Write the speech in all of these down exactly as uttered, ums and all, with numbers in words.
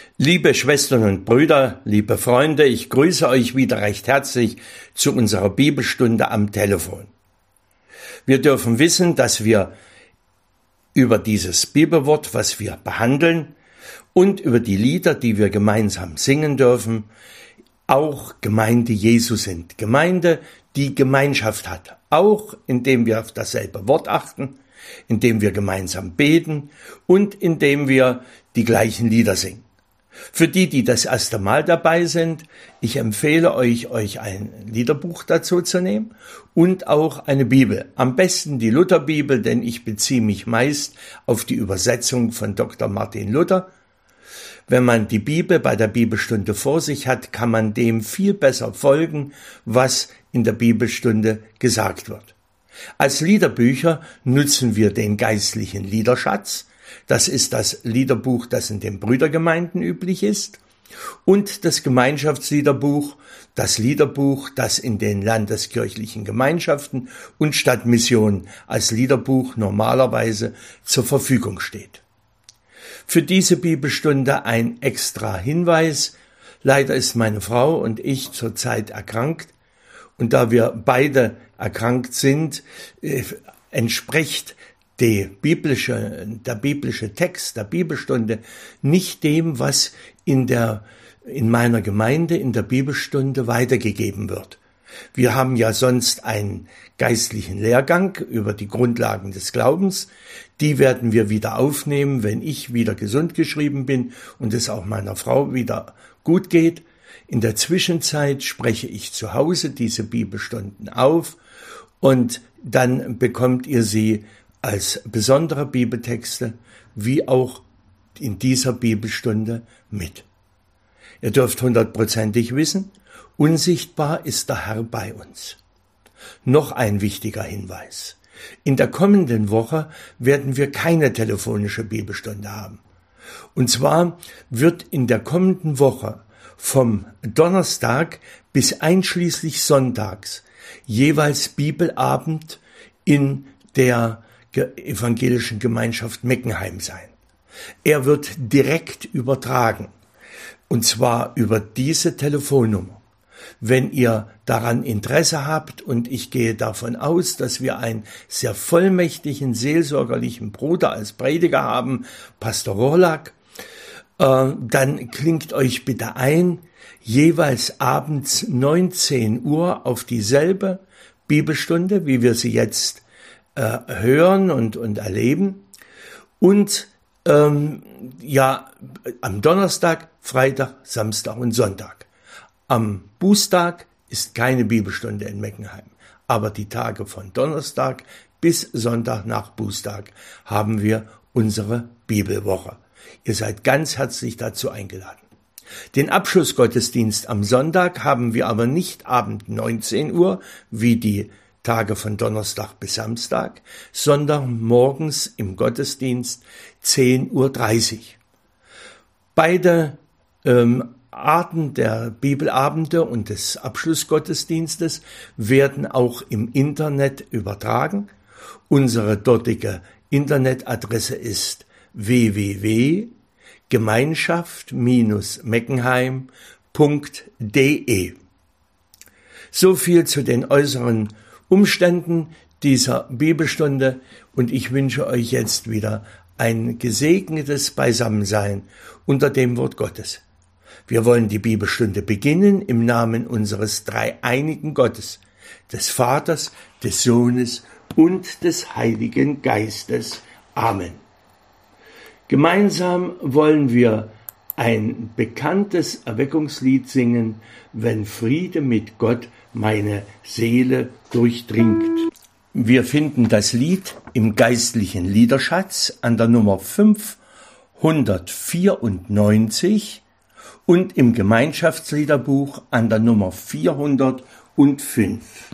Liebe Schwestern und Brüder, liebe Freunde, ich grüße euch wieder recht herzlich zu unserer Bibelstunde am Telefon. Wir dürfen wissen, dass wir über dieses Bibelwort, was wir behandeln, und über die Lieder, die wir gemeinsam singen dürfen, auch Gemeinde Jesu sind. Gemeinde, die Gemeinschaft hat, auch indem wir auf dasselbe Wort achten, indem wir gemeinsam beten und indem wir die gleichen Lieder singen. Für die, die das erste Mal dabei sind, ich empfehle euch, euch ein Liederbuch dazu zu nehmen und auch eine Bibel. Am besten die Lutherbibel, denn ich beziehe mich meist auf die Übersetzung von Doktor Martin Luther. Wenn man die Bibel bei der Bibelstunde vor sich hat, kann man dem viel besser folgen, was in der Bibelstunde gesagt wird. Als Liederbücher nutzen wir den geistlichen Liederschatz. Das ist das Liederbuch, das in den Brüdergemeinden üblich ist, und das Gemeinschaftsliederbuch, das Liederbuch, das in den landeskirchlichen Gemeinschaften und Stadtmissionen als Liederbuch normalerweise zur Verfügung steht. Für diese Bibelstunde ein extra Hinweis. Leider ist meine Frau und ich zurzeit erkrankt, und da wir beide erkrankt sind, äh, entspricht Die biblische, der biblische Text der Bibelstunde nicht dem, was in der, in meiner Gemeinde in der Bibelstunde weitergegeben wird. Wir haben ja sonst einen geistlichen Lehrgang über die Grundlagen des Glaubens. Die werden wir wieder aufnehmen, wenn ich wieder gesund geschrieben bin und es auch meiner Frau wieder gut geht. In der Zwischenzeit spreche ich zu Hause diese Bibelstunden auf und dann bekommt ihr sie als besondere Bibeltexte, wie auch in dieser Bibelstunde mit. Ihr dürft hundertprozentig wissen, unsichtbar ist der Herr bei uns. Noch ein wichtiger Hinweis. In der kommenden Woche werden wir keine telefonische Bibelstunde haben. Und zwar wird in der kommenden Woche vom Donnerstag bis einschließlich Sonntags jeweils Bibelabend in der evangelischen Gemeinschaft Meckenheim sein. Er wird direkt übertragen, und zwar über diese Telefonnummer. Wenn ihr daran Interesse habt, und ich gehe davon aus, dass wir einen sehr vollmächtigen, seelsorgerlichen Bruder als Prediger haben, Pastor Rohrlack, äh, dann klingt euch bitte ein, jeweils abends neunzehn Uhr auf dieselbe Bibelstunde, wie wir sie jetzt äh, hören und, und erleben. Und ähm, ja, am Donnerstag, Freitag, Samstag und Sonntag. Am Bußtag ist keine Bibelstunde in Meckenheim, aber die Tage von Donnerstag bis Sonntag nach Bußtag haben wir unsere Bibelwoche. Ihr seid ganz herzlich dazu eingeladen. Den Abschlussgottesdienst am Sonntag haben wir aber nicht abend neunzehn Uhr, wie die Tage von Donnerstag bis Samstag, sondern morgens im Gottesdienst zehn Uhr dreißig. Beide ähm, Arten der Bibelabende und des Abschlussgottesdienstes werden auch im Internet übertragen. Unsere dortige Internetadresse ist w w w punkt gemeinschaft Bindestrich meckenheim punkt d e. So viel zu den äußeren Umständen dieser Bibelstunde, und ich wünsche euch jetzt wieder ein gesegnetes Beisammensein unter dem Wort Gottes. Wir wollen die Bibelstunde beginnen im Namen unseres dreieinigen Gottes, des Vaters, des Sohnes und des Heiligen Geistes. Amen. Gemeinsam wollen wir ein bekanntes Erweckungslied singen, wenn Friede mit Gott meine Seele durchdringt. Wir finden das Lied im geistlichen Liederschatz an der Nummer fünfhundertvierundneunzig und im Gemeinschaftsliederbuch an der Nummer vierhundertfünf.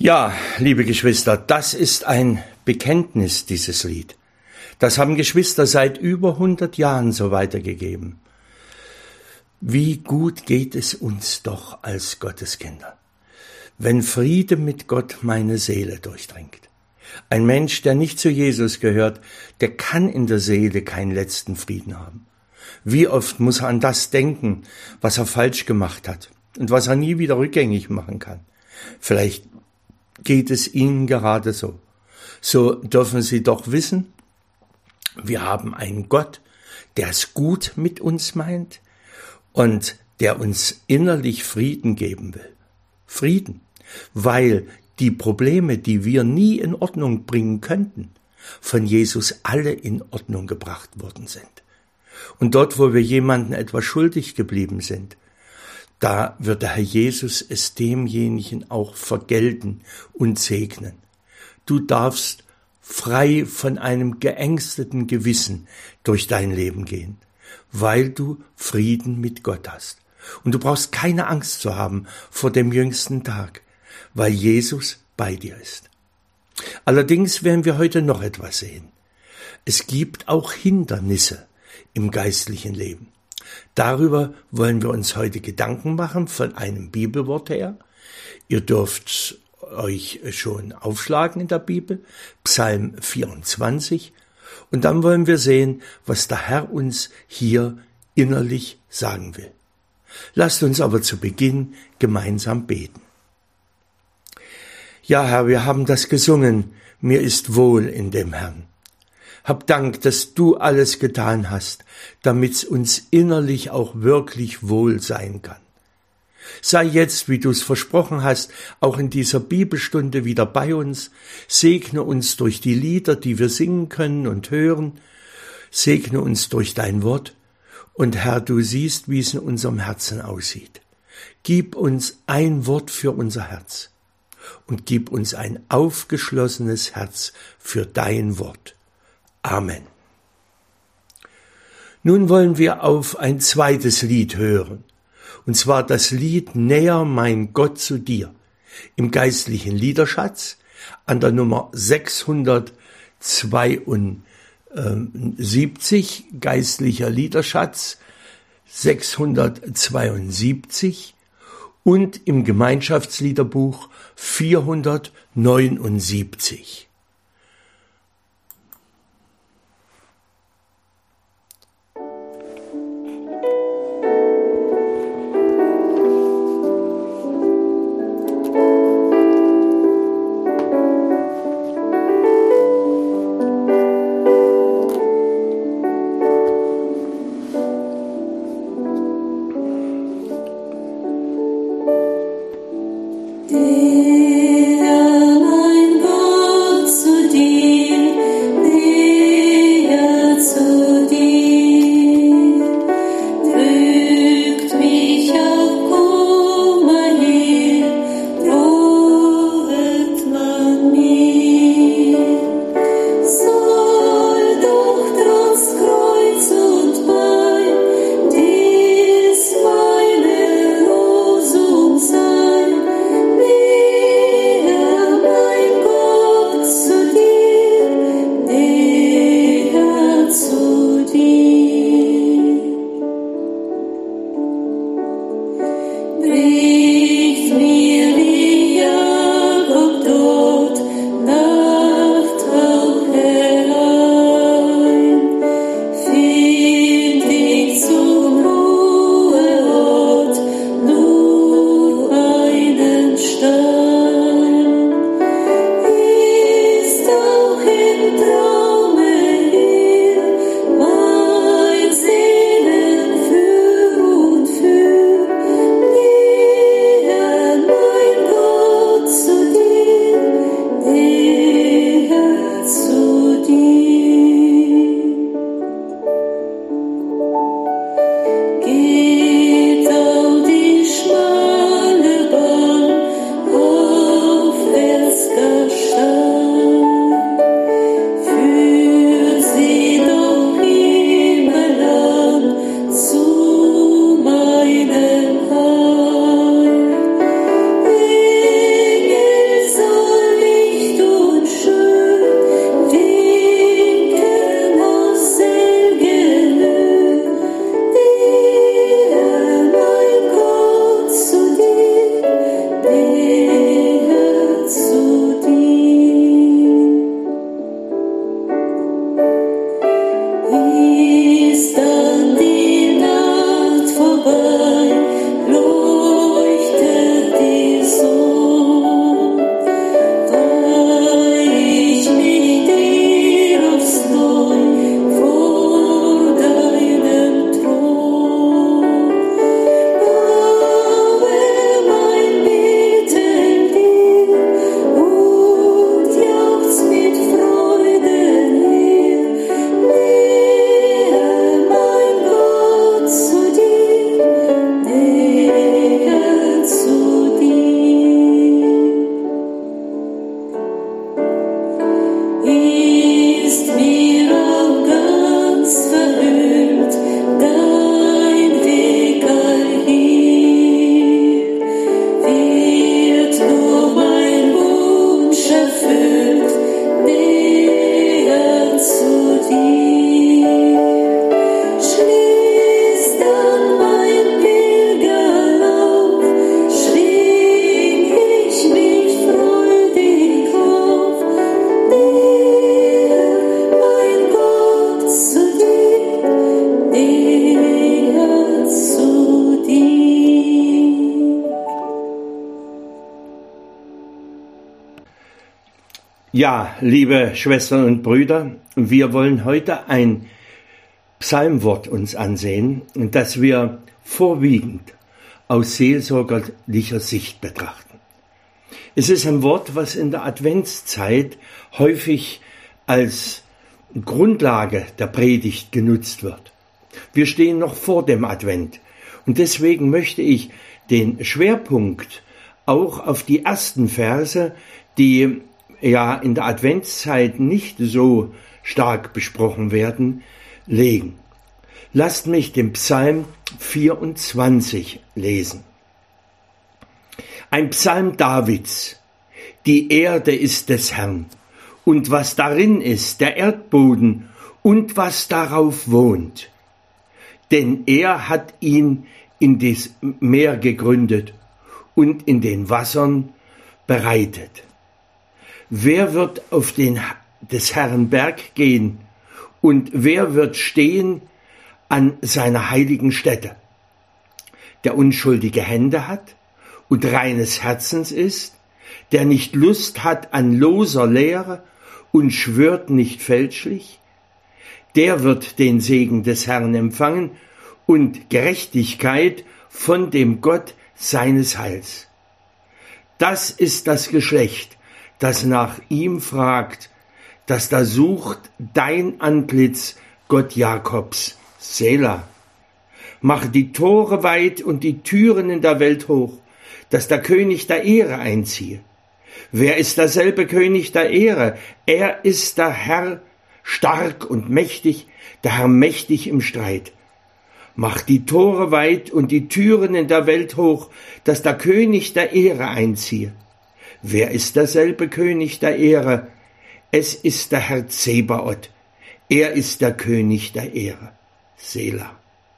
Ja, liebe Geschwister, das ist ein Bekenntnis, dieses Lied. Das haben Geschwister seit über hundert Jahren so weitergegeben. Wie gut geht es uns doch als Gotteskinder, wenn Friede mit Gott meine Seele durchdringt. Ein Mensch, der nicht zu Jesus gehört, der kann in der Seele keinen letzten Frieden haben. Wie oft muss er an das denken, was er falsch gemacht hat und was er nie wieder rückgängig machen kann. Vielleicht geht es Ihnen gerade so. So dürfen Sie doch wissen, wir haben einen Gott, der es gut mit uns meint und der uns innerlich Frieden geben will. Frieden, weil die Probleme, die wir nie in Ordnung bringen könnten, von Jesus alle in Ordnung gebracht worden sind. Und dort, wo wir jemandem etwas schuldig geblieben sind, da wird der Herr Jesus es demjenigen auch vergelten und segnen. Du darfst frei von einem geängsteten Gewissen durch dein Leben gehen, weil du Frieden mit Gott hast. Und du brauchst keine Angst zu haben vor dem jüngsten Tag, weil Jesus bei dir ist. Allerdings werden wir heute noch etwas sehen. Es gibt auch Hindernisse im geistlichen Leben. Darüber wollen wir uns heute Gedanken machen von einem Bibelwort her. Ihr dürft euch schon aufschlagen in der Bibel, Psalm vierundzwanzig. Und dann wollen wir sehen, was der Herr uns hier innerlich sagen will. Lasst uns aber zu Beginn gemeinsam beten. Ja, Herr, wir haben das gesungen, mir ist wohl in dem Herrn. Hab Dank, dass du alles getan hast, damit's uns innerlich auch wirklich wohl sein kann. Sei jetzt, wie du es versprochen hast, auch in dieser Bibelstunde wieder bei uns. Segne uns durch die Lieder, die wir singen können und hören. Segne uns durch dein Wort. Und Herr, du siehst, wie es in unserem Herzen aussieht. Gib uns ein Wort für unser Herz und gib uns ein aufgeschlossenes Herz für dein Wort. Amen. Nun wollen wir auf ein zweites Lied hören, und zwar das Lied Näher mein Gott zu dir, im geistlichen Liederschatz an der Nummer sechshundertzweiundsiebzig, geistlicher Liederschatz sechshundertzweiundsiebzig und im Gemeinschaftsliederbuch vierhundertneunundsiebzig. Näher mein Gott Ja, liebe Schwestern und Brüder, wir wollen heute ein Psalmwort uns ansehen, das wir vorwiegend aus seelsorgerlicher Sicht betrachten. Es ist ein Wort, was in der Adventszeit häufig als Grundlage der Predigt genutzt wird. Wir stehen noch vor dem Advent und deswegen möchte ich den Schwerpunkt auch auf die ersten Verse, die ja in der Adventszeit nicht so stark besprochen werden, legen. Lasst mich den Psalm vierundzwanzig lesen. Ein Psalm Davids. Die Erde ist des Herrn, und was darin ist, der Erdboden, und was darauf wohnt. Denn er hat ihn in das Meer gegründet und in den Wassern bereitet. Wer wird auf den des Herrn Berg gehen und wer wird stehen an seiner heiligen Stätte? Der unschuldige Hände hat und reines Herzens ist, der nicht Lust hat an loser Lehre und schwört nicht fälschlich, der wird den Segen des Herrn empfangen und Gerechtigkeit von dem Gott seines Heils. Das ist das Geschlecht, das nach ihm fragt, das da sucht dein Antlitz, Gott Jakobs, Selah. Mach die Tore weit und die Türen in der Welt hoch, dass der König der Ehre einziehe. Wer ist derselbe König der Ehre? Er ist der Herr, stark und mächtig, der Herr mächtig im Streit. Mach die Tore weit und die Türen in der Welt hoch, dass der König der Ehre einziehe. Wer ist derselbe König der Ehre? Es ist der Herr Zebaoth. Er ist der König der Ehre. Selah.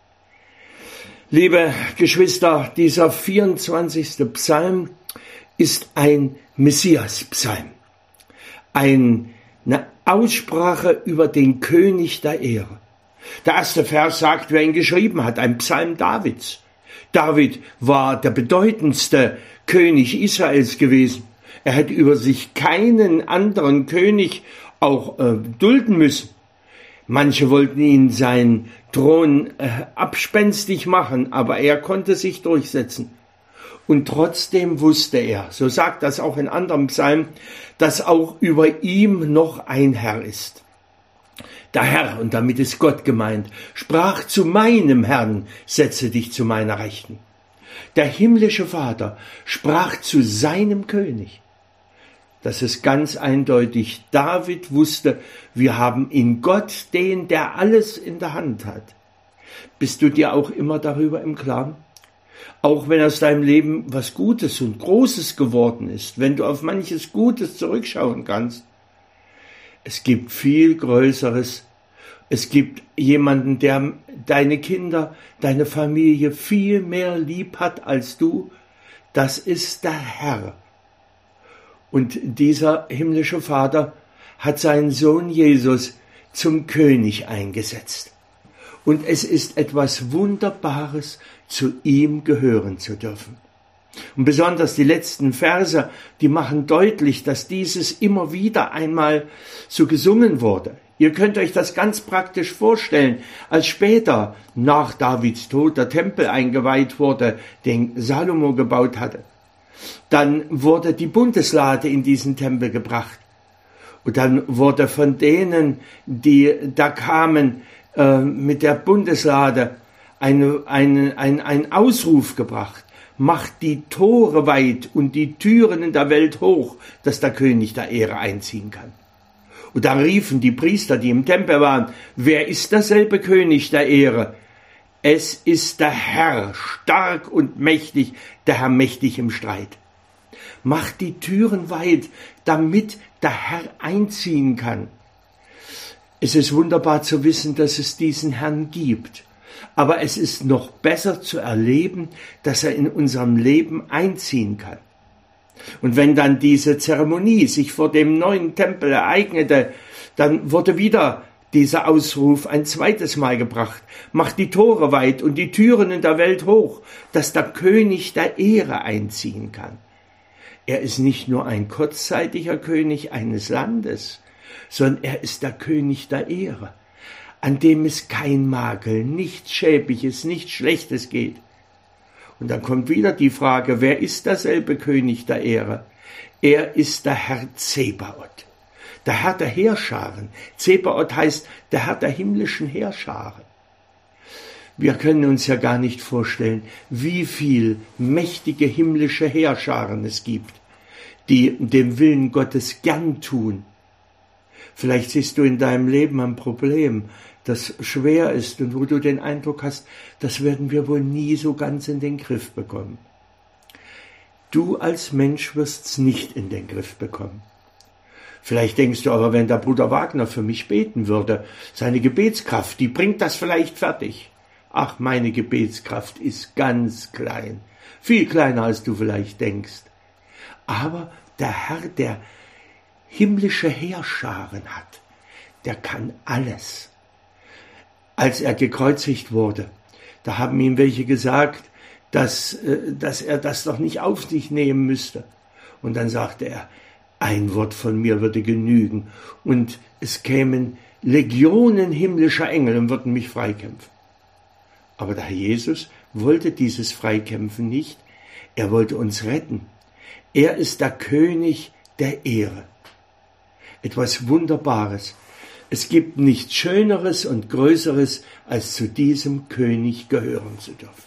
Liebe Geschwister, dieser vierundzwanzigste Psalm ist ein Messias-Psalm. Eine Aussprache über den König der Ehre. Der erste Vers sagt, wer ihn geschrieben hat, ein Psalm Davids. David war der bedeutendste König Israels gewesen. Er hätte über sich keinen anderen König auch äh, dulden müssen. Manche wollten ihn seinen Thron äh, abspenstig machen, aber er konnte sich durchsetzen. Und trotzdem wusste er, so sagt das auch in anderen Psalmen, dass auch über ihm noch ein Herr ist. Der Herr, und damit ist Gott gemeint, sprach zu meinem Herrn, setze dich zu meiner Rechten. Der himmlische Vater sprach zu seinem König. Das ist ganz eindeutig. David wusste, wir haben in Gott den, der alles in der Hand hat. Bist du dir auch immer darüber im Klaren? Auch wenn aus deinem Leben was Gutes und Großes geworden ist, wenn du auf manches Gutes zurückschauen kannst. Es gibt viel Größeres. Es gibt jemanden, der deine Kinder, deine Familie viel mehr lieb hat als du. Das ist der Herr. Und dieser himmlische Vater hat seinen Sohn Jesus zum König eingesetzt. Und es ist etwas Wunderbares, zu ihm gehören zu dürfen. Und besonders die letzten Verse, die machen deutlich, dass dieses immer wieder einmal so gesungen wurde. Ihr könnt euch das ganz praktisch vorstellen, als später nach Davids Tod der Tempel eingeweiht wurde, den Salomo gebaut hatte. Dann wurde die Bundeslade in diesen Tempel gebracht. Und dann wurde von denen, die da kamen äh, mit der Bundeslade, eine, eine, ein, ein Ausruf gebracht. Macht die Tore weit und die Türen in der Welt hoch, dass der König der Ehre einziehen kann. Und da riefen die Priester, die im Tempel waren, wer ist derselbe König der Ehre? Es ist der Herr, stark und mächtig, der Herr mächtig im Streit. Macht die Türen weit, damit der Herr einziehen kann. Es ist wunderbar zu wissen, dass es diesen Herrn gibt. Aber es ist noch besser zu erleben, dass er in unserem Leben einziehen kann. Und wenn dann diese Zeremonie sich vor dem neuen Tempel ereignete, dann wurde wieder dieser Ausruf ein zweites Mal gebracht. Macht die Tore weit und die Türen in der Welt hoch, dass der König der Ehre einziehen kann. Er ist nicht nur ein kurzzeitiger König eines Landes, sondern er ist der König der Ehre, an dem es kein Makel, nichts Schäbiges, nichts Schlechtes geht. Und dann kommt wieder die Frage, wer ist derselbe König der Ehre? Er ist der Herr Zebaoth, der Herr der Heerscharen. Zebaoth heißt der Herr der himmlischen Heerscharen. Wir können uns ja gar nicht vorstellen, wie viel mächtige himmlische Heerscharen es gibt, die dem Willen Gottes gern tun. Vielleicht siehst du in deinem Leben ein Problem, das schwer ist und wo du den Eindruck hast, das werden wir wohl nie so ganz in den Griff bekommen. Du als Mensch wirst's nicht in den Griff bekommen. Vielleicht denkst du aber, wenn der Bruder Wagner für mich beten würde, seine Gebetskraft, die bringt das vielleicht fertig. Ach, meine Gebetskraft ist ganz klein, viel kleiner als du vielleicht denkst. Aber der Herr, der himmlische Heerscharen hat, der kann alles. Als er gekreuzigt wurde, da haben ihm welche gesagt, dass, dass er das doch nicht auf sich nehmen müsste. Und dann sagte er, ein Wort von mir würde genügen und es kämen Legionen himmlischer Engel und würden mich freikämpfen. Aber der Herr Jesus wollte dieses Freikämpfen nicht, er wollte uns retten. Er ist der König der Ehre. Etwas Wunderbares. Es gibt nichts Schöneres und Größeres, als zu diesem König gehören zu dürfen.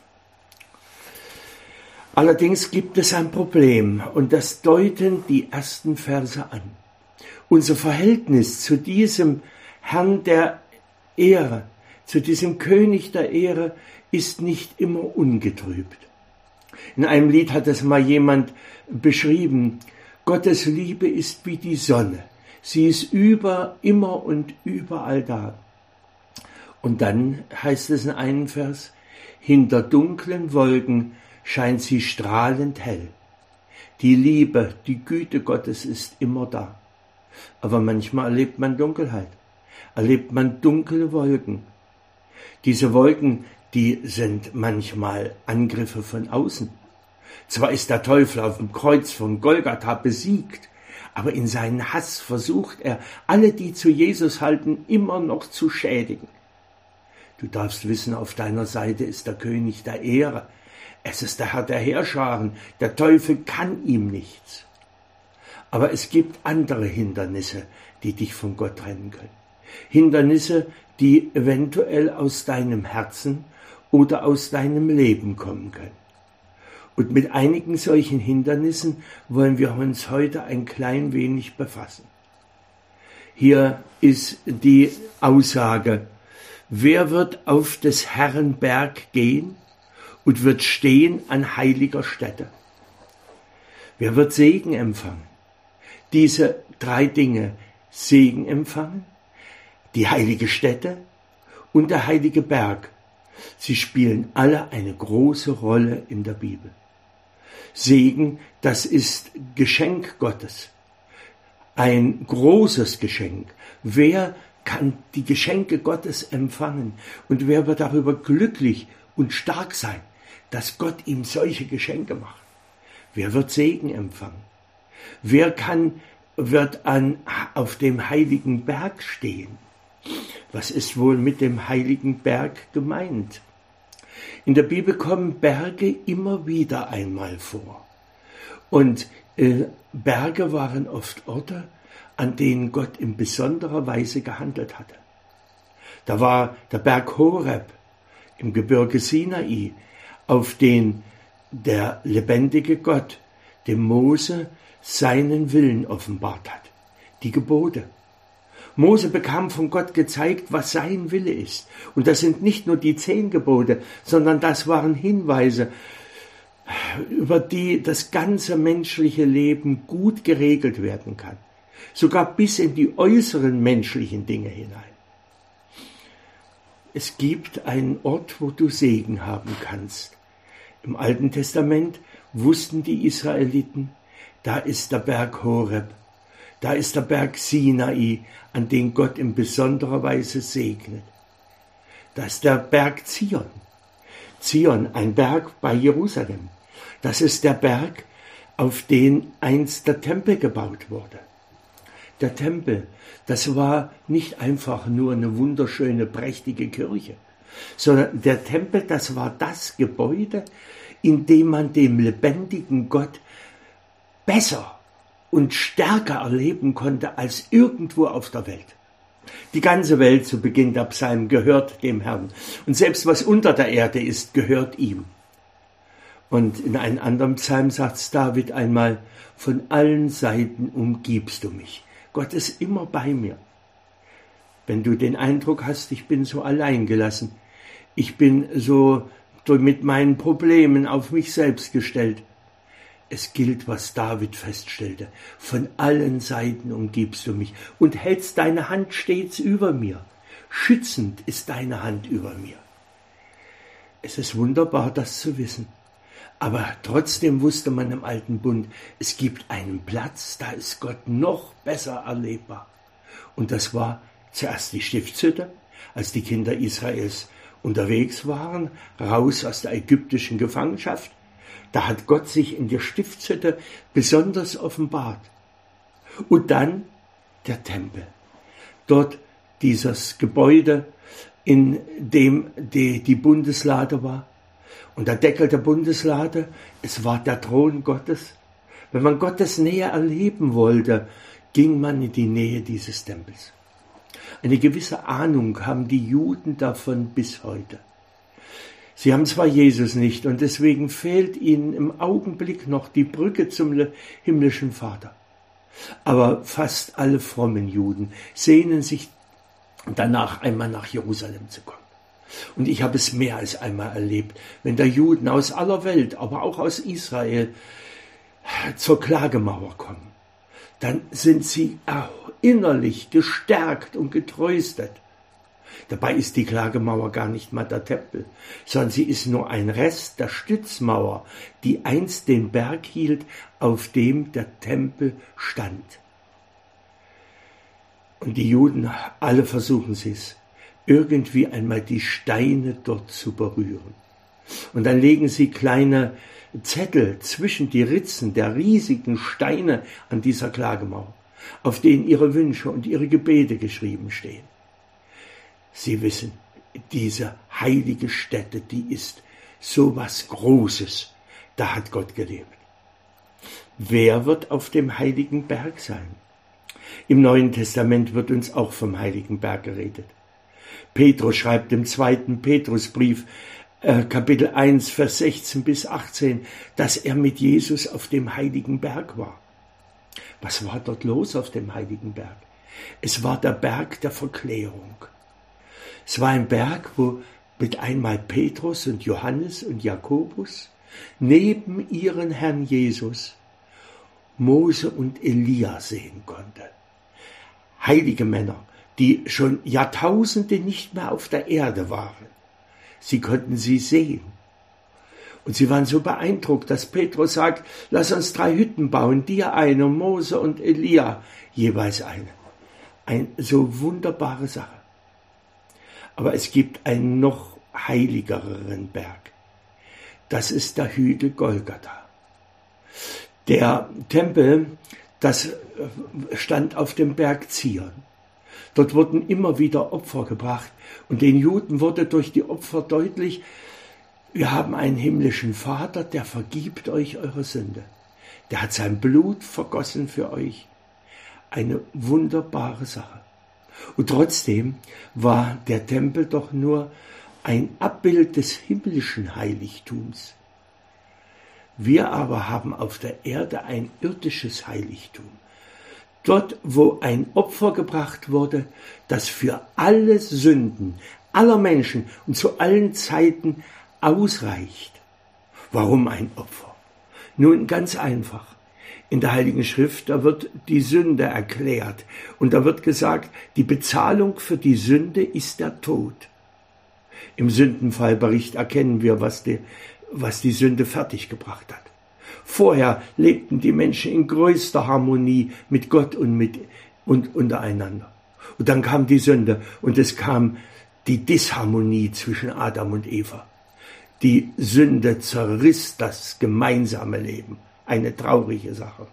Allerdings gibt es ein Problem, und das deuten die ersten Verse an. Unser Verhältnis zu diesem Herrn der Ehre, zu diesem König der Ehre, ist nicht immer ungetrübt. In einem Lied hat es mal jemand beschrieben, Gottes Liebe ist wie die Sonne. Sie ist über, immer und überall da. Und dann heißt es in einem Vers, hinter dunklen Wolken scheint sie strahlend hell. Die Liebe, die Güte Gottes ist immer da. Aber manchmal erlebt man Dunkelheit, erlebt man dunkle Wolken. Diese Wolken, die sind manchmal Angriffe von außen. Zwar ist der Teufel auf dem Kreuz von Golgatha besiegt, aber in seinen Hass versucht er, alle, die zu Jesus halten, immer noch zu schädigen. Du darfst wissen, auf deiner Seite ist der König der Ehre. Es ist der Herr der Heerscharen. Der Teufel kann ihm nichts. Aber es gibt andere Hindernisse, die dich von Gott trennen können. Hindernisse, die eventuell aus deinem Herzen oder aus deinem Leben kommen können. Und mit einigen solchen Hindernissen wollen wir uns heute ein klein wenig befassen. Hier ist die Aussage, wer wird auf des Herrn Berg gehen und wird stehen an heiliger Stätte? Wer wird Segen empfangen? Diese drei Dinge, Segen empfangen, die heilige Stätte und der heilige Berg, sie spielen alle eine große Rolle in der Bibel. Segen, das ist Geschenk Gottes, ein großes Geschenk. Wer kann die Geschenke Gottes empfangen und wer wird darüber glücklich und stark sein, dass Gott ihm solche Geschenke macht? Wer wird Segen empfangen? Wer kann, wird an, auf dem heiligen Berg stehen? Was ist wohl mit dem heiligen Berg gemeint? In der Bibel kommen Berge immer wieder einmal vor. Und äh, Berge waren oft Orte, an denen Gott in besonderer Weise gehandelt hatte. Da war der Berg Horeb im Gebirge Sinai, auf den der lebendige Gott dem Mose seinen Willen offenbart hat, die Gebote. Mose bekam von Gott gezeigt, was sein Wille ist. Und das sind nicht nur die zehn Gebote, sondern das waren Hinweise, über die das ganze menschliche Leben gut geregelt werden kann. Sogar bis in die äußeren menschlichen Dinge hinein. Es gibt einen Ort, wo du Segen haben kannst. Im Alten Testament wussten die Israeliten, da ist der Berg Horeb. Da ist der Berg Sinai, an den Gott in besonderer Weise segnet. Das ist der Berg Zion. Zion, ein Berg bei Jerusalem. Das ist der Berg, auf den einst der Tempel gebaut wurde. Der Tempel, das war nicht einfach nur eine wunderschöne, prächtige Kirche, sondern der Tempel, das war das Gebäude, in dem man dem lebendigen Gott besser und stärker erleben konnte als irgendwo auf der Welt. Die ganze Welt, so beginnt der Psalm, gehört dem Herrn. Und selbst was unter der Erde ist, gehört ihm. Und in einem anderen Psalm sagt David einmal, von allen Seiten umgibst du mich. Gott ist immer bei mir. Wenn du den Eindruck hast, ich bin so allein gelassen, ich bin so mit meinen Problemen auf mich selbst gestellt. Es gilt, was David feststellte. Von allen Seiten umgibst du mich und hältst deine Hand stets über mir. Schützend ist deine Hand über mir. Es ist wunderbar, das zu wissen. Aber trotzdem wusste man im Alten Bund, es gibt einen Platz, da ist Gott noch besser erlebbar. Und das war zuerst die Stiftshütte, als die Kinder Israels unterwegs waren, raus aus der ägyptischen Gefangenschaft. Da hat Gott sich in der Stiftshütte besonders offenbart. Und dann der Tempel. Dort dieses Gebäude, in dem die, die Bundeslade war. Und der Deckel der Bundeslade, es war der Thron Gottes. Wenn man Gottes Nähe erleben wollte, ging man in die Nähe dieses Tempels. Eine gewisse Ahnung haben die Juden davon bis heute. Sie haben zwar Jesus nicht und deswegen fehlt ihnen im Augenblick noch die Brücke zum himmlischen Vater. Aber fast alle frommen Juden sehnen sich danach, einmal nach Jerusalem zu kommen. Und ich habe es mehr als einmal erlebt, wenn da Juden aus aller Welt, aber auch aus Israel zur Klagemauer kommen, dann sind sie innerlich gestärkt und getröstet. Dabei ist die Klagemauer gar nicht mal der Tempel, sondern sie ist nur ein Rest der Stützmauer, die einst den Berg hielt, auf dem der Tempel stand. Und die Juden, alle versuchen sie es, irgendwie einmal die Steine dort zu berühren. Und dann legen sie kleine Zettel zwischen die Ritzen der riesigen Steine an dieser Klagemauer, auf denen ihre Wünsche und ihre Gebete geschrieben stehen. Sie wissen, diese heilige Stätte, die ist so was Großes, da hat Gott gelebt. Wer wird auf dem heiligen Berg sein? Im Neuen Testament wird uns auch vom heiligen Berg geredet. Petrus schreibt im zweiten Petrusbrief, äh, Kapitel eins, Vers sechzehn bis achtzehn, dass er mit Jesus auf dem heiligen Berg war. Was war dort los auf dem heiligen Berg? Es war der Berg der Verklärung. Es war ein Berg, wo mit einmal Petrus und Johannes und Jakobus neben ihren Herrn Jesus Mose und Elia sehen konnte. Heilige Männer, die schon Jahrtausende nicht mehr auf der Erde waren. Sie konnten sie sehen. Und sie waren so beeindruckt, dass Petrus sagt, lass uns drei Hütten bauen, dir eine, Mose und Elia jeweils eine. Eine so wunderbare Sache. Aber es gibt einen noch heiligeren Berg. Das ist der Hügel Golgatha. Der Tempel, das stand auf dem Berg Zion. Dort wurden immer wieder Opfer gebracht und den Juden wurde durch die Opfer deutlich, wir haben einen himmlischen Vater, der vergibt euch eure Sünde. Der hat sein Blut vergossen für euch. Eine wunderbare Sache. Und trotzdem war der Tempel doch nur ein Abbild des himmlischen Heiligtums. Wir aber haben auf der Erde ein irdisches Heiligtum. Dort, wo ein Opfer gebracht wurde, das für alle Sünden aller Menschen und zu allen Zeiten ausreicht. Warum ein Opfer? Nun, ganz einfach. In der Heiligen Schrift, da wird die Sünde erklärt und da wird gesagt, die Bezahlung für die Sünde ist der Tod. Im Sündenfallbericht erkennen wir, was die, was die Sünde fertiggebracht hat. Vorher lebten die Menschen in größter Harmonie mit Gott und, mit, und untereinander. Und dann kam die Sünde und es kam die Disharmonie zwischen Adam und Eva. Die Sünde zerriss das gemeinsame Leben. eine traurige Sache.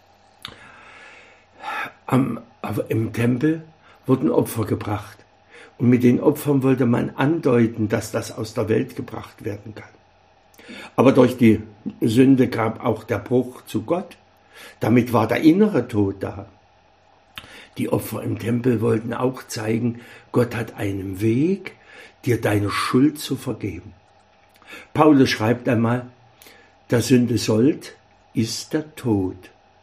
Am, aber im Tempel wurden Opfer gebracht. Und mit den Opfern wollte man andeuten, dass das aus der Welt gebracht werden kann. Aber durch die Sünde gab auch der Bruch zu Gott. Damit war der innere Tod da. Die Opfer im Tempel wollten auch zeigen, Gott hat einen Weg, dir deine Schuld zu vergeben. Paulus schreibt einmal, der Sünde Sold ist der Tod.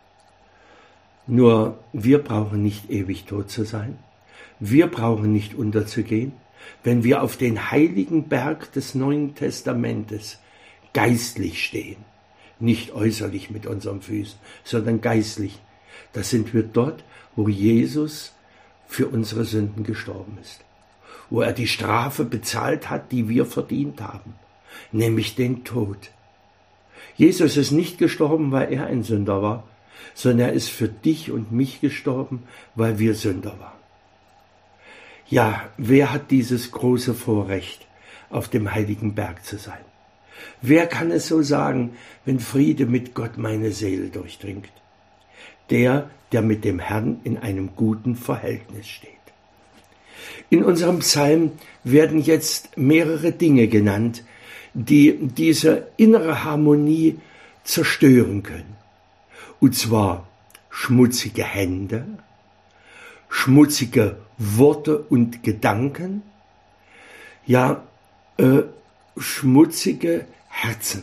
Nur wir brauchen nicht ewig tot zu sein. Wir brauchen nicht unterzugehen, wenn wir auf den heiligen Berg des Neuen Testamentes geistlich stehen. Nicht äußerlich mit unseren Füßen, sondern geistlich. Da sind wir dort, wo Jesus für unsere Sünden gestorben ist. Wo er die Strafe bezahlt hat, die wir verdient haben, nämlich den Tod. Jesus ist nicht gestorben, weil er ein Sünder war, sondern er ist für dich und mich gestorben, weil wir Sünder waren. Ja, wer hat dieses große Vorrecht, auf dem heiligen Berg zu sein? Wer kann es so sagen, wenn Friede mit Gott meine Seele durchdringt? Der, der mit dem Herrn in einem guten Verhältnis steht. In unserem Psalm werden jetzt mehrere Dinge genannt, die diese innere Harmonie zerstören können. Und zwar schmutzige Hände, schmutzige Worte und Gedanken, ja, äh, schmutzige Herzen.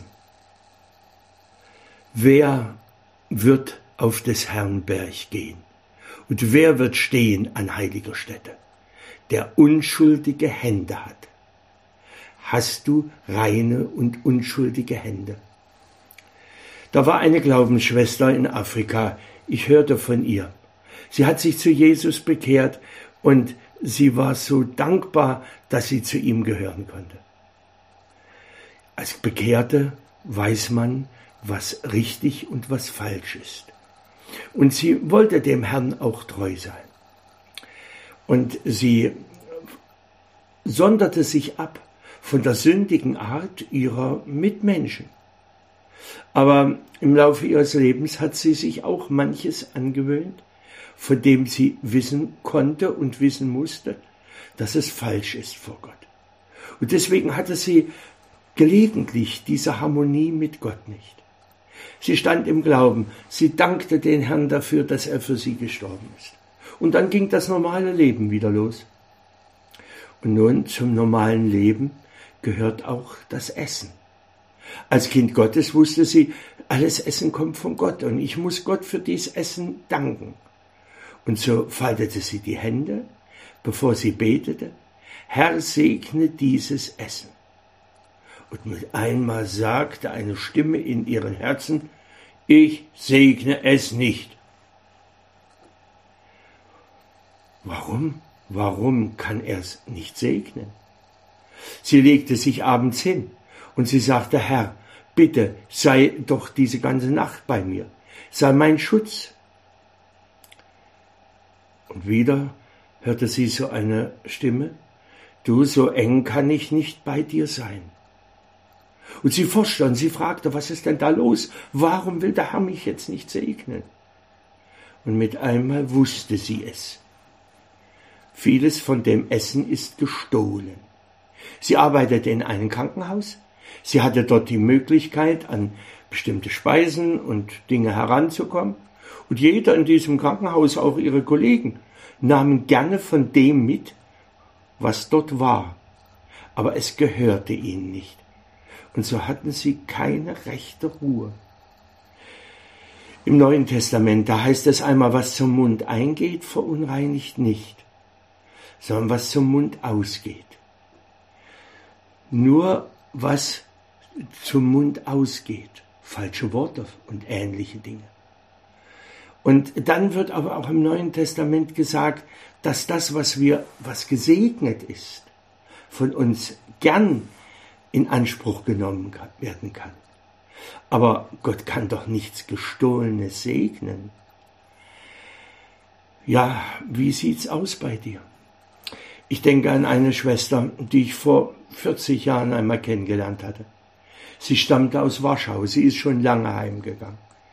Wer wird auf des Herrn Berg gehen? Und wer wird stehen an heiliger Stätte? Der unschuldige Hände hat. Hast du reine und unschuldige Hände? Da war eine Glaubensschwester in Afrika. Ich hörte von ihr. Sie hat sich zu Jesus bekehrt und sie war so dankbar, dass sie zu ihm gehören konnte. Als Bekehrte weiß man, was richtig und was falsch ist. Und sie wollte dem Herrn auch treu sein. Und sie sonderte sich ab von der sündigen Art ihrer Mitmenschen. Aber im Laufe ihres Lebens hat sie sich auch manches angewöhnt, von dem sie wissen konnte und wissen musste, dass es falsch ist vor Gott. Und deswegen hatte sie gelegentlich diese Harmonie mit Gott nicht. Sie stand im Glauben, sie dankte den Herrn dafür, dass er für sie gestorben ist. Und dann ging das normale Leben wieder los. Und nun zum normalen Leben gehört auch das Essen. Als Kind Gottes wusste sie, alles Essen kommt von Gott und ich muss Gott für dieses Essen danken. Und so faltete sie die Hände, bevor sie betete, Herr, segne dieses Essen. Und mit einmal sagte eine Stimme in ihrem Herzen, ich segne es nicht. Warum? Warum kann er es nicht segnen? Sie legte sich abends hin und sie sagte, Herr, bitte sei doch diese ganze Nacht bei mir, sei mein Schutz. Und wieder hörte sie so eine Stimme, du, so eng kann ich nicht bei dir sein. Und sie forschte und sie fragte, was ist denn da los? Warum will der Herr mich jetzt nicht segnen? Und mit einmal wusste sie es. Vieles von dem Essen ist gestohlen. Sie arbeitete in einem Krankenhaus. Sie hatte dort die Möglichkeit, an bestimmte Speisen und Dinge heranzukommen. Und jeder in diesem Krankenhaus, auch ihre Kollegen, nahmen gerne von dem mit, was dort war. Aber es gehörte ihnen nicht. Und so hatten sie keine rechte Ruhe. Im Neuen Testament, da heißt es einmal, was zum Mund eingeht, verunreinigt nicht, sondern was zum Mund ausgeht. Nur was zum Mund ausgeht, falsche Worte und ähnliche Dinge. Und dann wird aber auch im Neuen Testament gesagt, dass das, was wir, was gesegnet ist, von uns gern in Anspruch genommen werden kann. Aber Gott kann doch nichts Gestohlenes segnen. Ja, wie sieht's aus bei dir? Ich denke an eine Schwester, die ich vor vierzig Jahren einmal kennengelernt hatte. Sie stammte aus Warschau, sie ist schon lange heimgegangen.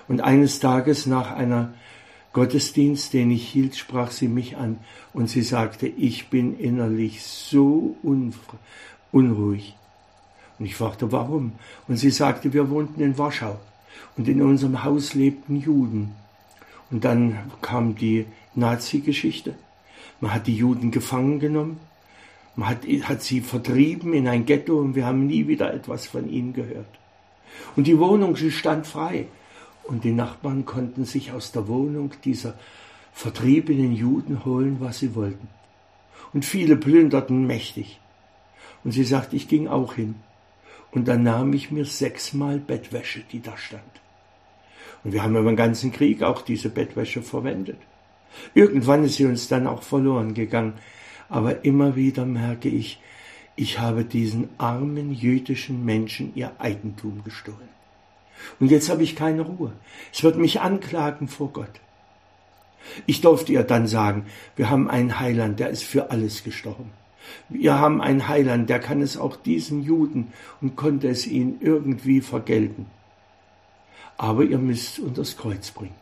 Und eines Tages nach einer Gottesdienst, den ich hielt, sprach sie mich an und sie sagte, ich bin innerlich so unruhig. Und ich fragte, warum? Und sie sagte, wir wohnten in Warschau und in unserem Haus lebten Juden. Und dann kam die Nazi-Geschichte. Man hat die Juden gefangen genommen, man hat, hat sie vertrieben in ein Ghetto und wir haben nie wieder etwas von ihnen gehört. Und die Wohnung, sie stand frei. Und die Nachbarn konnten sich aus der Wohnung dieser vertriebenen Juden holen, was sie wollten. Und viele plünderten mächtig. Und sie sagte, ich ging auch hin. Und dann nahm ich mir sechsmal Bettwäsche, die da stand. Und wir haben über den ganzen Krieg auch diese Bettwäsche verwendet. Irgendwann ist sie uns dann auch verloren gegangen. Aber immer wieder merke ich, ich habe diesen armen jüdischen Menschen ihr Eigentum gestohlen. Und jetzt habe ich keine Ruhe. Es wird mich anklagen vor Gott. Ich durfte ihr dann sagen, wir haben einen Heiland, der ist für alles gestorben. Wir haben einen Heiland, der kann es auch diesen Juden und konnte es ihnen irgendwie vergelten. Aber ihr müsst unters Kreuz bringen.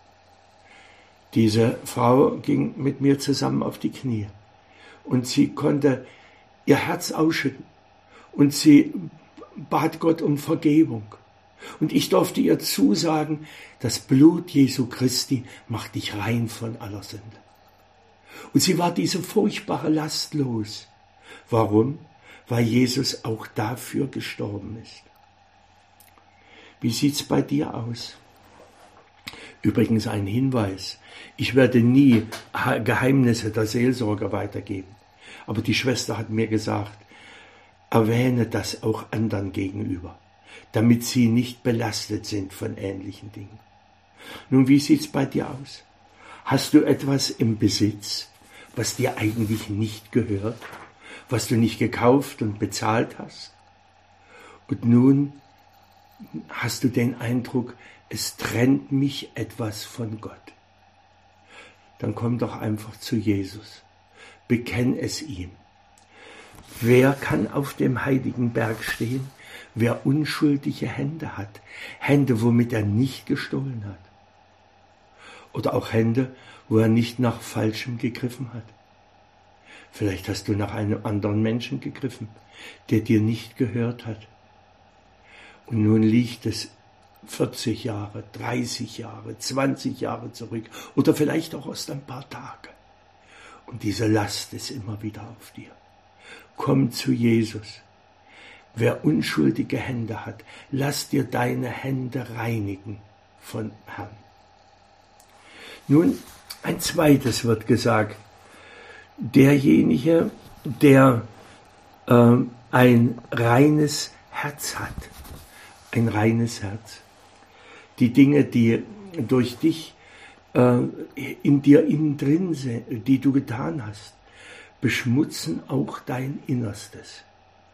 Diese Frau ging mit mir zusammen auf die Knie und sie konnte ihr Herz ausschütten und sie bat Gott um Vergebung. Und ich durfte ihr zusagen, das Blut Jesu Christi macht dich rein von aller Sünde. Und sie war diese furchtbare Last los. Warum? Weil Jesus auch dafür gestorben ist. Wie sieht's bei dir aus? Übrigens ein Hinweis. Ich werde nie Geheimnisse der Seelsorge weitergeben. Aber die Schwester hat mir gesagt, erwähne das auch anderen gegenüber, damit sie nicht belastet sind von ähnlichen Dingen. Nun, wie sieht's bei dir aus? Hast du etwas im Besitz, was dir eigentlich nicht gehört, was du nicht gekauft und bezahlt hast? Und nun hast du den Eindruck, es trennt mich etwas von Gott. Dann komm doch einfach zu Jesus. Bekenn es ihm. Wer kann auf dem heiligen Berg stehen? Wer unschuldige Hände hat, Hände, womit er nicht gestohlen hat. Oder auch Hände, wo er nicht nach Falschem gegriffen hat. Vielleicht hast du nach einem anderen Menschen gegriffen, der dir nicht gehört hat. Und nun liegt es vierzig Jahre, dreißig Jahre, zwanzig Jahre zurück oder vielleicht auch erst ein paar Tage. Und diese Last ist immer wieder auf dir. Komm zu Jesus. Wer unschuldige Hände hat, lass dir deine Hände reinigen von Herrn. Nun, ein zweites wird gesagt. Derjenige, der äh, ein reines Herz hat, ein reines Herz. Die Dinge, die durch dich äh, in dir innen drin sind, die du getan hast, beschmutzen auch dein Innerstes.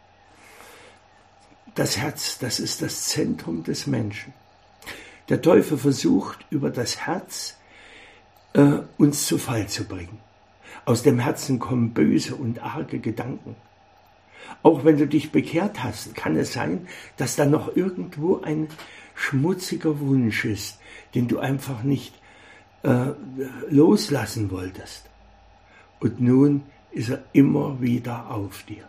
Das Herz, das ist das Zentrum des Menschen. Der Teufel versucht, über das Herz äh, uns zu Fall zu bringen. Aus dem Herzen kommen böse und arge Gedanken. Auch wenn du dich bekehrt hast, kann es sein, dass da noch irgendwo ein schmutziger Wunsch ist, den du einfach nicht äh, loslassen wolltest. Und nun ist er immer wieder auf dir.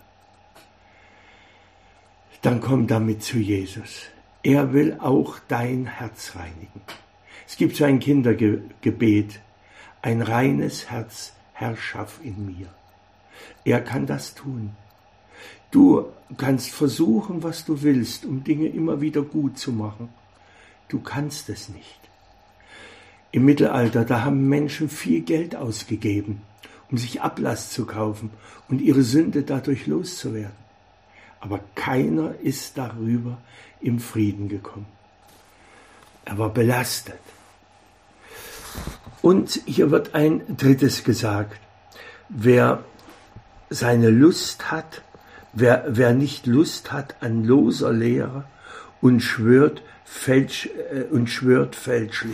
Dann komm damit zu Jesus. Er will auch dein Herz reinigen. Es gibt so ein Kindergebet, ein reines Herz, Herr, schaff in mir. Er kann das tun. Du kannst versuchen, was du willst, um Dinge immer wieder gut zu machen. Du kannst es nicht. Im Mittelalter, da haben Menschen viel Geld ausgegeben, um sich Ablass zu kaufen und ihre Sünde dadurch loszuwerden. Aber keiner ist darüber im Frieden gekommen. Er war belastet. Und hier wird ein drittes gesagt. Wer seine Lust hat, wer, wer nicht Lust hat an loser Lehre und schwört, fälsch, äh, und schwört fälschlich.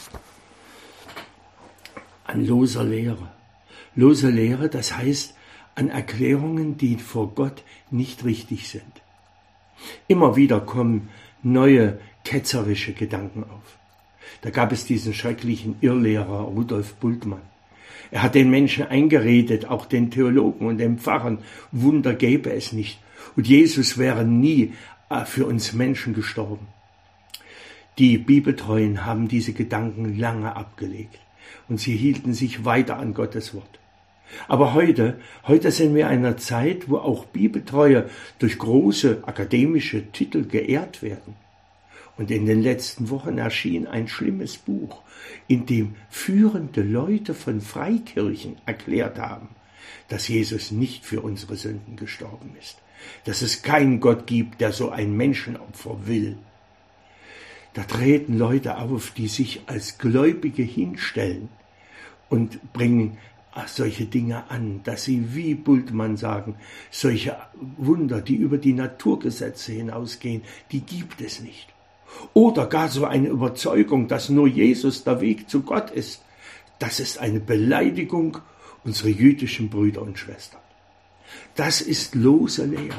An loser Lehre. Lose Lehre, das heißt an Erklärungen, die vor Gott nicht richtig sind. Immer wieder kommen neue ketzerische Gedanken auf. Da gab es diesen schrecklichen Irrlehrer Rudolf Bultmann. Er hat den Menschen eingeredet, auch den Theologen und den Pfarrern, Wunder gäbe es nicht. Und Jesus wäre nie für uns Menschen gestorben. Die Bibeltreuen haben diese Gedanken lange abgelegt und sie hielten sich weiter an Gottes Wort. Aber heute, heute sind wir in einer Zeit, wo auch Bibeltreue durch große akademische Titel geehrt werden. Und in den letzten Wochen erschien ein schlimmes Buch, in dem führende Leute von Freikirchen erklärt haben, dass Jesus nicht für unsere Sünden gestorben ist, dass es keinen Gott gibt, der so ein Menschenopfer will. Da treten Leute auf, die sich als Gläubige hinstellen und bringen solche Dinge an, dass sie, wie Bultmann sagen, solche Wunder, die über die Naturgesetze hinausgehen, die gibt es nicht. Oder gar so eine Überzeugung, dass nur Jesus der Weg zu Gott ist. Das ist eine Beleidigung unserer jüdischen Brüder und Schwestern. Das ist lose Lehre.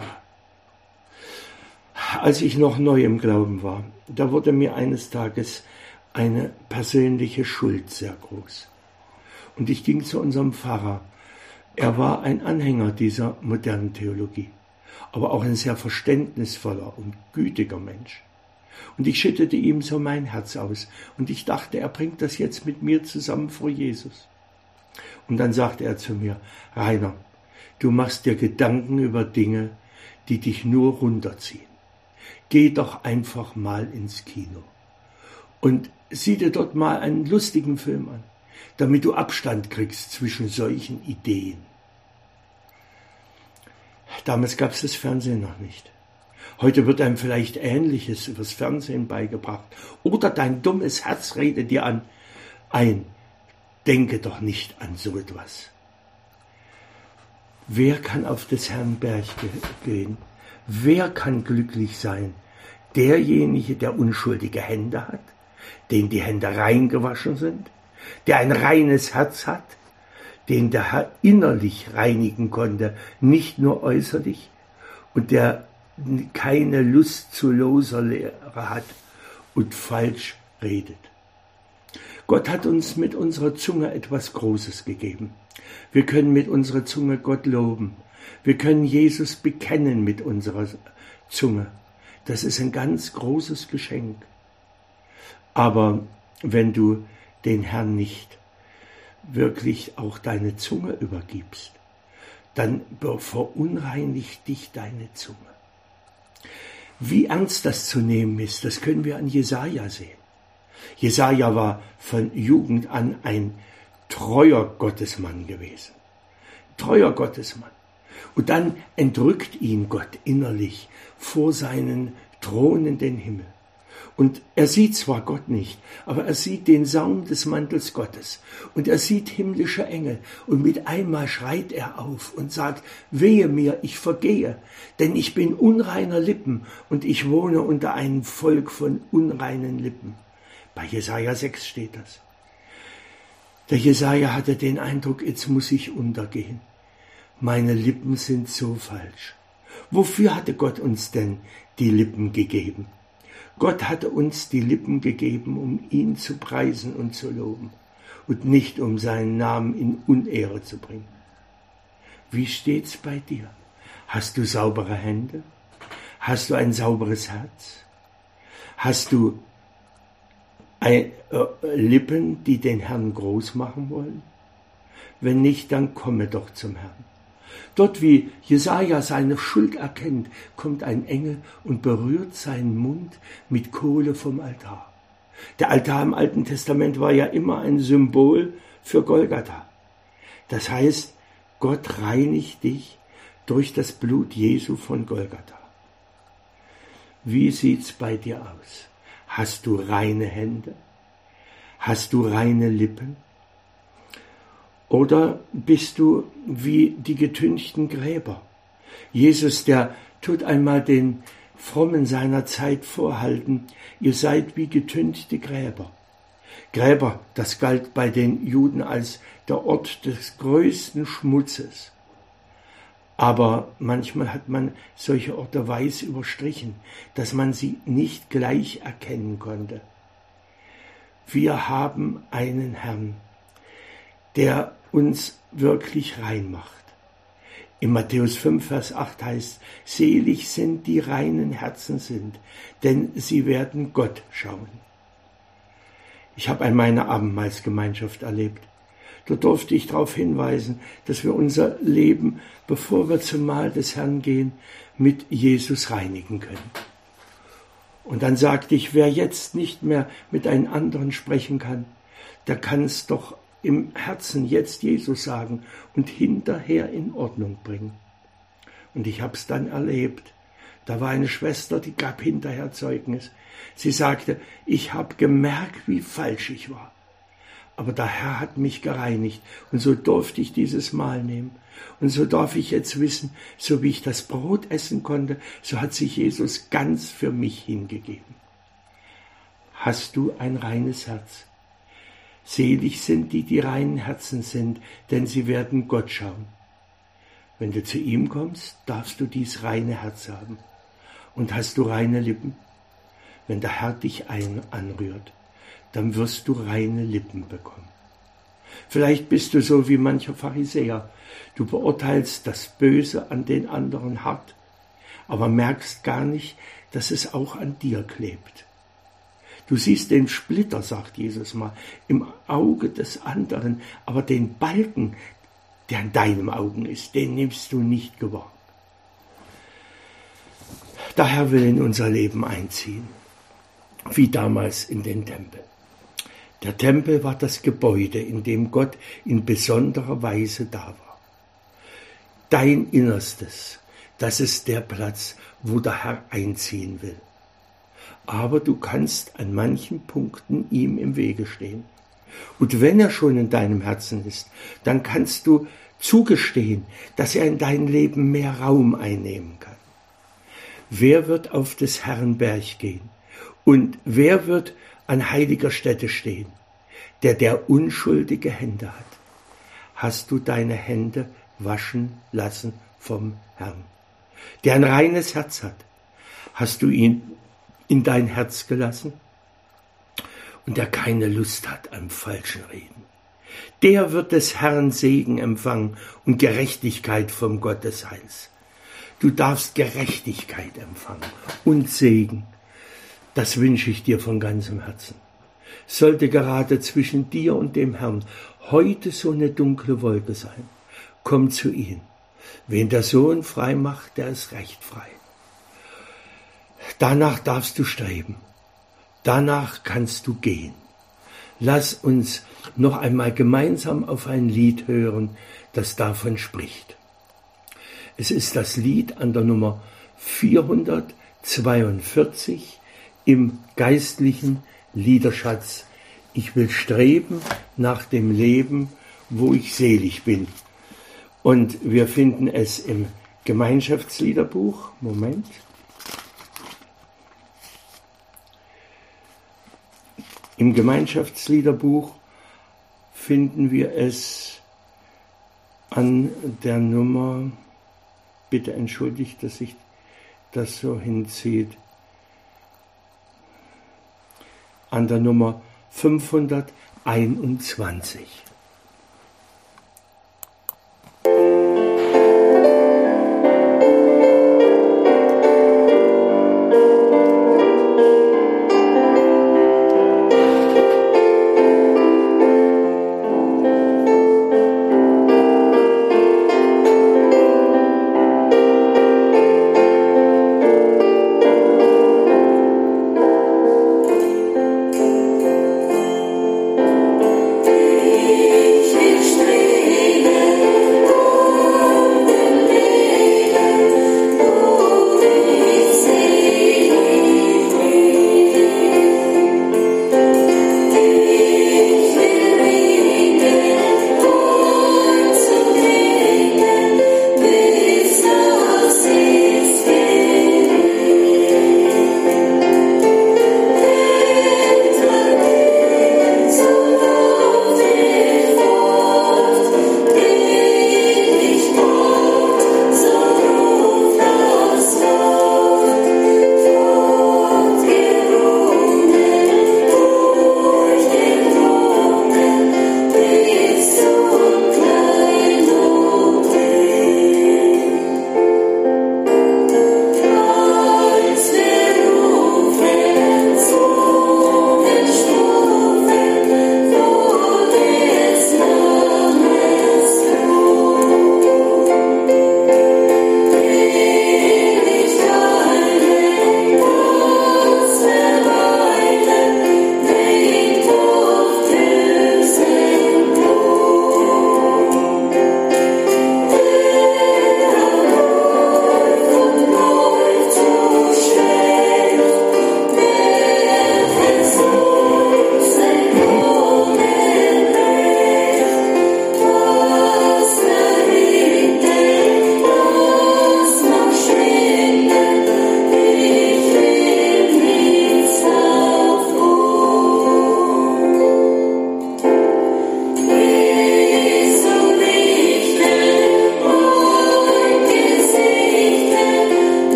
Als ich noch neu im Glauben war, da wurde mir eines Tages eine persönliche Schuld sehr groß. Und ich ging zu unserem Pfarrer. Er war ein Anhänger dieser modernen Theologie, aber auch ein sehr verständnisvoller und gütiger Mensch. Und ich schüttete ihm so mein Herz aus und ich dachte, er bringt das jetzt mit mir zusammen vor Jesus. Und dann sagte er zu mir: Rainer, du machst dir Gedanken über Dinge, die dich nur runterziehen. Geh doch einfach mal ins Kino und sieh dir dort mal einen lustigen Film an, damit du Abstand kriegst zwischen solchen Ideen. Damals gab es das Fernsehen noch nicht. Heute wird einem vielleicht Ähnliches übers Fernsehen beigebracht. Oder dein dummes Herz redet dir an ein, denke doch nicht an so etwas. Wer kann auf des Herrn Berg gehen? Wer kann glücklich sein? Derjenige, der unschuldige Hände hat, dem die Hände rein gewaschen sind, der ein reines Herz hat, den der Herr innerlich reinigen konnte, nicht nur äußerlich, und der keine Lust zu loser Lehre hat und falsch redet. Gott hat uns mit unserer Zunge etwas Großes gegeben. Wir können mit unserer Zunge Gott loben. Wir können Jesus bekennen mit unserer Zunge. Das ist ein ganz großes Geschenk. Aber wenn du den Herrn nicht wirklich auch deine Zunge übergibst, dann verunreinigt dich deine Zunge. Wie ernst das zu nehmen ist, das können wir an Jesaja sehen. Jesaja war von Jugend an ein treuer Gottesmann gewesen. Treuer Gottesmann. Und dann entrückt ihn Gott innerlich vor seinen thronenden Himmel. Und er sieht zwar Gott nicht, aber er sieht den Saum des Mantels Gottes. Und er sieht himmlische Engel. Und mit einmal schreit er auf und sagt: Wehe mir, ich vergehe, denn ich bin unreiner Lippen und ich wohne unter einem Volk von unreinen Lippen. Bei Jesaja sechs steht das. Der Jesaja hatte den Eindruck, jetzt muss ich untergehen. Meine Lippen sind so falsch. Wofür hatte Gott uns denn die Lippen gegeben? Gott hatte uns die Lippen gegeben, um ihn zu preisen und zu loben und nicht um seinen Namen in Unehre zu bringen. Wie steht's bei dir? Hast du saubere Hände? Hast du ein sauberes Herz? Hast du ein, äh, Lippen, die den Herrn groß machen wollen? Wenn nicht, dann komme doch zum Herrn. Dort, wie Jesaja seine Schuld erkennt, kommt ein Engel und berührt seinen Mund mit Kohle vom Altar. Der Altar im Alten Testament war ja immer ein Symbol für Golgatha. Das heißt, Gott reinigt dich durch das Blut Jesu von Golgatha. Wie sieht's bei dir aus? Hast du reine Hände? Hast du reine Lippen? Oder bist du wie die getünchten Gräber? Jesus, der tut einmal den Frommen seiner Zeit vorhalten: Ihr seid wie getünchte Gräber. Gräber, das galt bei den Juden als der Ort des größten Schmutzes. Aber manchmal hat man solche Orte weiß überstrichen, dass man sie nicht gleich erkennen konnte. wir haben einen Herrn, der uns wirklich rein macht. In Matthäus fünf, Vers acht heißt, selig sind die reinen Herzen sind, denn sie werden Gott schauen. Ich habe einmal eine Abendmahlsgemeinschaft erlebt. Da durfte ich darauf hinweisen, dass wir unser Leben, bevor wir zum Mahl des Herrn gehen, mit Jesus reinigen können. Und dann sagte ich, wer jetzt nicht mehr mit einem anderen sprechen kann, der kann es doch im Herzen jetzt Jesus sagen und hinterher in Ordnung bringen. Und ich habe es dann erlebt. Da war eine Schwester, die gab hinterher Zeugnis. Sie sagte, ich habe gemerkt, wie falsch ich war. Aber der Herr hat mich gereinigt und so durfte ich dieses Mahl nehmen. Und so darf ich jetzt wissen, so wie ich das Brot essen konnte, so hat sich Jesus ganz für mich hingegeben. Hast du ein reines Herz? Selig sind die, die reinen Herzen sind, denn sie werden Gott schauen. Wenn du zu ihm kommst, darfst du dies reine Herz haben. Und hast du reine Lippen? Wenn der Herr dich ein anrührt, dann wirst du reine Lippen bekommen. Vielleicht bist du so wie mancher Pharisäer. Du beurteilst das Böse an den anderen hart, aber merkst gar nicht, dass es auch an dir klebt. Du siehst den Splitter, sagt Jesus mal, im Auge des anderen, aber den Balken, der in deinem Augen ist, den nimmst du nicht gewahr. Der Herr will in unser Leben einziehen, wie damals in den Tempel. Der Tempel war das Gebäude, in dem Gott in besonderer Weise da war. Dein Innerstes, das ist der Platz, wo der Herr einziehen will. Aber du kannst an manchen Punkten ihm im Wege stehen. Und wenn er schon in deinem Herzen ist, dann kannst du zugestehen, dass er in dein Leben mehr Raum einnehmen kann. Wer wird auf des Herrn Berg gehen? Und wer wird an heiliger Stätte stehen? Der, der unschuldige Hände hat. Hast du deine Hände waschen lassen vom Herrn? Der ein reines Herz hat. Hast du ihn in dein Herz gelassen? Und der keine Lust hat am falschen Reden. Der wird des Herrn Segen empfangen und Gerechtigkeit vom Gott des Heils. Du darfst Gerechtigkeit empfangen und Segen. Das wünsche ich dir von ganzem Herzen. Sollte gerade zwischen dir und dem Herrn heute so eine dunkle Wolke sein, komm zu ihm. Wen der Sohn frei macht, der ist recht frei. Danach darfst du streben. Danach kannst du gehen. Lass uns noch einmal gemeinsam auf ein Lied hören, das davon spricht. Es ist das Lied an der Nummer vierhundertzweiundvierzig im geistlichen Liederschatz. Ich will streben nach dem Leben, wo ich selig bin. Und wir finden es im Gemeinschaftsliederbuch. Moment. Im Gemeinschaftsliederbuch finden wir es an der Nummer, bitte entschuldigt, dass sich das so hinzieht, an der Nummer fünfhunderteinundzwanzig. Thank you.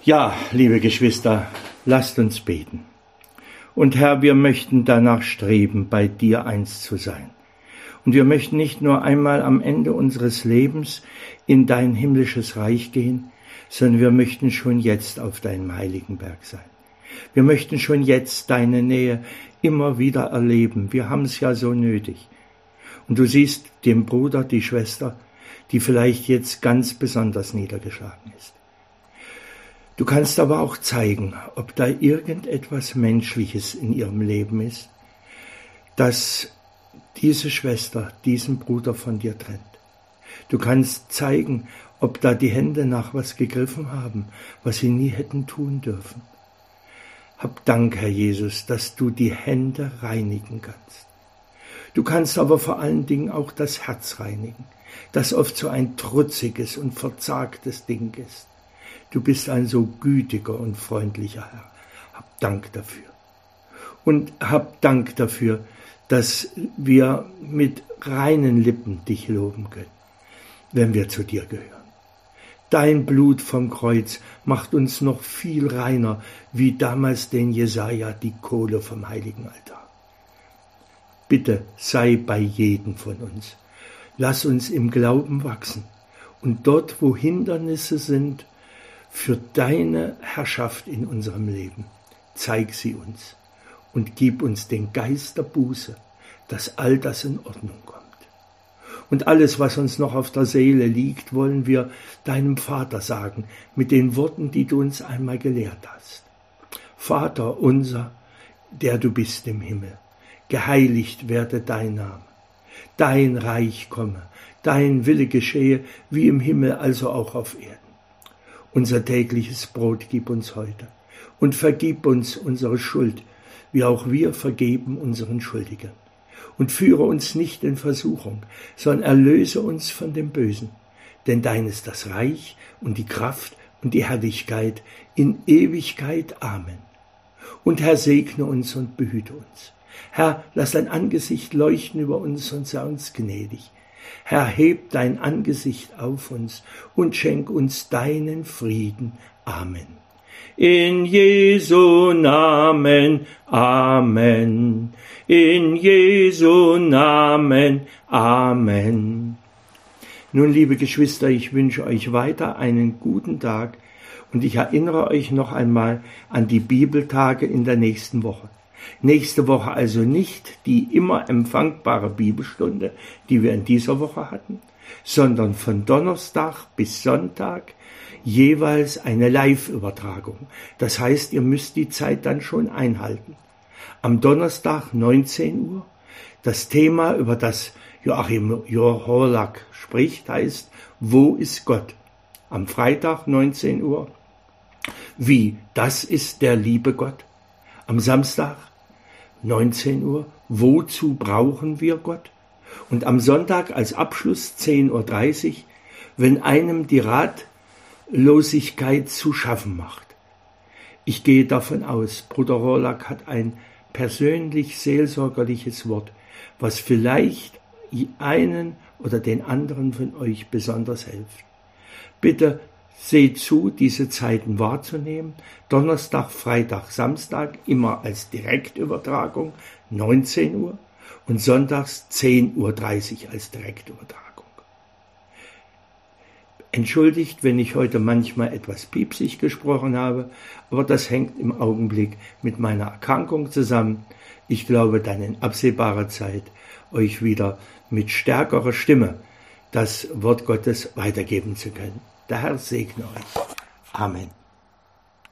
Ja, liebe Geschwister, lasst uns beten. Und Herr, wir möchten danach streben, bei dir eins zu sein. Und wir möchten nicht nur einmal am Ende unseres Lebens in dein himmlisches Reich gehen, sondern wir möchten schon jetzt auf deinem heiligen Berg sein. Wir möchten schon jetzt deine Nähe immer wieder erleben. Wir haben es ja so nötig. Und du siehst den Bruder, die Schwester, die vielleicht jetzt ganz besonders niedergeschlagen ist. Du kannst aber auch zeigen, ob da irgendetwas Menschliches in ihrem Leben ist, das diese Schwester, diesen Bruder von dir trennt. Du kannst zeigen, ob da die Hände nach was gegriffen haben, was sie nie hätten tun dürfen. Hab Dank, Herr Jesus, dass du die Hände reinigen kannst. Du kannst aber vor allen Dingen auch das Herz reinigen, das oft so ein trutziges und verzagtes Ding ist. Du bist ein so gütiger und freundlicher Herr. Hab Dank dafür. Und hab Dank dafür, dass wir mit reinen Lippen dich loben können, wenn wir zu dir gehören. Dein Blut vom Kreuz macht uns noch viel reiner, wie damals den Jesaja die Kohle vom heiligen Altar. Bitte sei bei jedem von uns. Lass uns im Glauben wachsen und dort, wo Hindernisse sind, für deine Herrschaft in unserem Leben, zeig sie uns und gib uns den Geist der Buße, dass all das in Ordnung kommt. Und alles, was uns noch auf der Seele liegt, wollen wir deinem Vater sagen, mit den Worten, die du uns einmal gelehrt hast. Vater unser, der du bist im Himmel, geheiligt werde dein Name. Dein Reich komme, dein Wille geschehe, wie im Himmel, also auch auf Erden. Unser tägliches Brot gib uns heute und vergib uns unsere Schuld, wie auch wir vergeben unseren Schuldigern. Und führe uns nicht in Versuchung, sondern erlöse uns von dem Bösen. Denn dein ist das Reich und die Kraft und die Herrlichkeit in Ewigkeit. Amen. Und Herr, segne uns und behüte uns. Herr, lass dein Angesicht leuchten über uns und sei uns gnädig. Herr, heb dein Angesicht auf uns und schenk uns deinen Frieden. Amen. In Jesu Namen, Amen. In Jesu Namen, Amen. Nun, liebe Geschwister, ich wünsche euch weiter einen guten Tag und ich erinnere euch noch einmal an die Bibeltage in der nächsten Woche. Nächste Woche also nicht die immer empfangbare Bibelstunde, die wir in dieser Woche hatten, sondern von Donnerstag bis Sonntag jeweils eine Live-Übertragung. Das heißt, ihr müsst die Zeit dann schon einhalten. Am Donnerstag neunzehn Uhr, das Thema, über das Joachim Horlak spricht, heißt, wo ist Gott? Am Freitag neunzehn Uhr, wie, das ist der liebe Gott? Am Samstag neunzehn Uhr, wozu brauchen wir Gott? Und am Sonntag als Abschluss zehn Uhr dreißig, wenn einem die Ratlosigkeit zu schaffen macht. Ich gehe davon aus, Bruder Horlak hat ein persönlich seelsorgerliches Wort, was vielleicht einen oder den anderen von euch besonders hilft. Bitte seht zu, diese Zeiten wahrzunehmen. Donnerstag, Freitag, Samstag immer als Direktübertragung neunzehn Uhr und sonntags zehn Uhr dreißig als Direktübertragung. Entschuldigt, wenn ich heute manchmal etwas piepsig gesprochen habe, aber das hängt im Augenblick mit meiner Erkrankung zusammen. Ich glaube, dann in absehbarer Zeit euch wieder mit stärkerer Stimme das Wort Gottes weitergeben zu können. Der Herr segne euch. Amen.